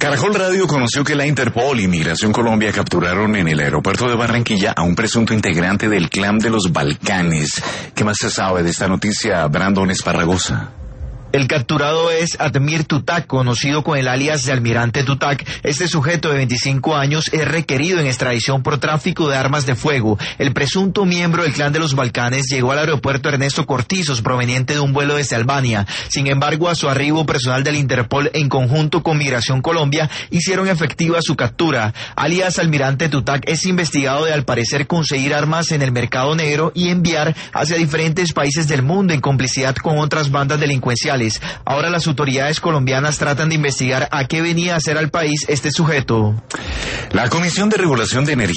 Caracol Radio conoció que la Interpol y Migración Colombia capturaron en el aeropuerto de Barranquilla a un presunto integrante del Clan de los Balcanes. ¿Qué más se sabe de esta noticia, Brandon Esparragosa? El capturado es Admir Tutak, conocido con el alias de Almirante Tutak. Este sujeto de 25 años es requerido en extradición por tráfico de armas de fuego. El presunto miembro del Clan de los Balcanes llegó al aeropuerto Ernesto Cortizos, proveniente de un vuelo desde Albania. Sin embargo, a su arribo, personal del Interpol, en conjunto con Migración Colombia, hicieron efectiva su captura. Alias Almirante Tutak es investigado de, al parecer, conseguir armas en el mercado negro y enviar hacia diferentes países del mundo en complicidad con otras bandas delincuenciales. Ahora las autoridades colombianas tratan de investigar a qué venía a hacer al país este sujeto. La Comisión de Regulación de Energía